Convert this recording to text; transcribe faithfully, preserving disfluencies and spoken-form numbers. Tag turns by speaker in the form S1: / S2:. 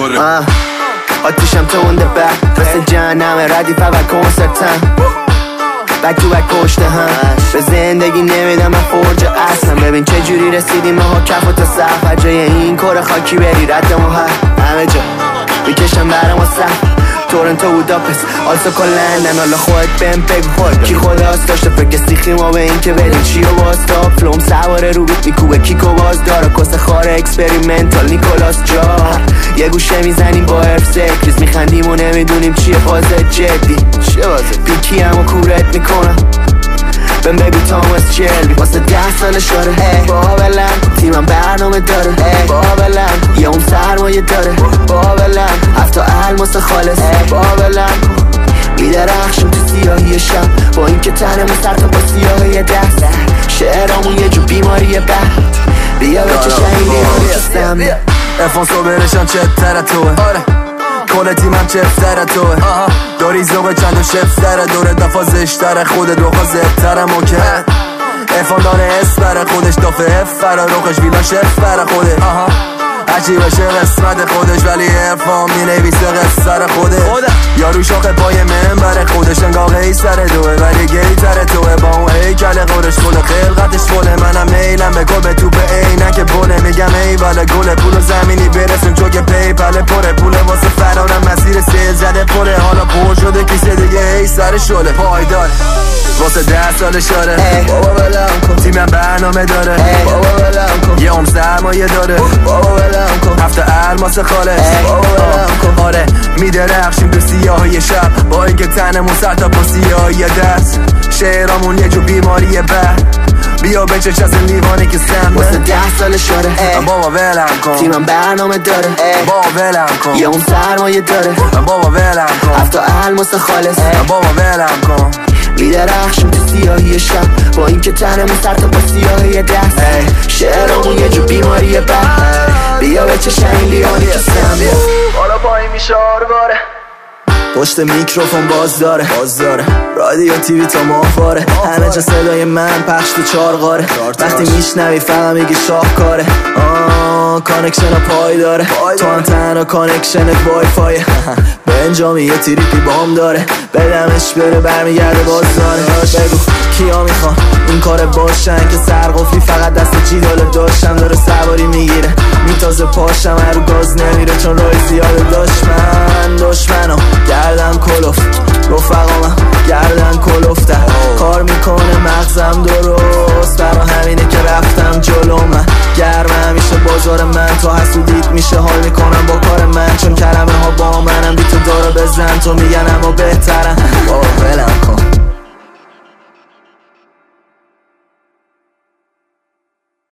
S1: آره آتیشم تو اونده بک مثل جهنم ردیف اول کنسرتم بک تو بک پشت هم به زندگی نمیدم من فرجه اصلا ببین چه جوری رسیدیم ما کف و تا سقف جای این کار خاکی بری رد ما همه جا میکشم برام و سقف تورنتو بوداپست آلسا کلندن حالا خودت بهم بگو کی خداست داشته فکر سیخی ما به این که بریم چی و واستا فلوم سواره رو بیت میکوبه کیکو باز داره کس خاره اکسپریمنتال نیکولاس جا یه گوشه میزنیم با حرف سکریز میخندیم و نمیدونیم چیه بازه جدی چیه بازه بیکی همو کورت میکنم بهم بگو تاماس چلبی واسه ده سال شاره بابلم تیمم برنامه داره بابلم یه اون سرمایه داره بابلم هفتا الماس خالص بابلم میدرخشم تو سیاهی شب با این که تنمون سر تا با سیاهی دست شعرامون یه جو بیماریه بد بیا به چه شهیلی آرکستم
S2: افانسو برشم چه تره توه کل تیمم چفتره توه داری زوغ چند و شفتره دوره دفا زشتره خودت روخا زبتره موکه افان داره اسپره خودش دافه افره روخش ویلا شفره خوده هرچی بشه قسمت خودش ولی ارفان می نویسه قصر خوده یارو شاخه پای منبره خودش انگاه قیصره دوه ولی گیتره توه با اون هیکل قرش کل خلقتش فله منم میلم به گل به توپ عینک بله میگم ای وله گل پول زمینی برسون چون که پی پله پره پوله واسه فرارم مسیر سیل زده پره حالا پر شده کیسه دیگه ای سر شله پایدار واسه ده سال شاره بابا بلم کن تیمم برنامه داره بابا بلم کن یه عمر سرمایه داره بابا بلم کن هفته الماس خالص بابا بلم کن آره میدرخشیم تو سیاهی شب با اینکه تنمون سر تا پا سیاهی دست شعرامون یه جو بیماریه بد بیا بچش از لیوانی که سم
S1: واسه ده سال شاره
S2: بابا ولم کن
S1: تیمم برنامه داره
S2: بابا ولم کن
S1: یه اون سرمایه داره
S2: بابا ولم کن
S1: هفتا الماس خالص
S2: بابا ولم کن
S1: میدرخشیم تو سیاهی شب با این که تنمون سر تا با سیاهی دست شعرامون یه جو بیماریه بد بیا به چه شهین لیانی که سم
S2: حالا پایی میشه آرواره پشت میکروفون باز داره باز داره رادیو تیوی تا ماهواره همه جا صدای من پخش تو چارقاره وقتی میشنوی فقط میگی شاهکاره آه کانکشن پای داره تو هم تنها کانکشنت وای فایه بنجامی یه تریپی بام داره بدمش بره برمیگرده باز داره بگو کیا میخوان این کار باشن که سرقفلی فقط دست جیدال داشتم داره سواری میگیره میتازه پاشم هرو گاز نمیره چون رای زیاده دشمن دشمنم گردم کلفت رفقامم گردن کلفتن کار میکنه مغزم درست برا همینه که رفتم جلو من گرم همیشه بازار من تا حسودیت میشه حال میکنم با کار من چون کلمه ها با منم بی تو داره بزن تو میگن اما بهترم بابا ولم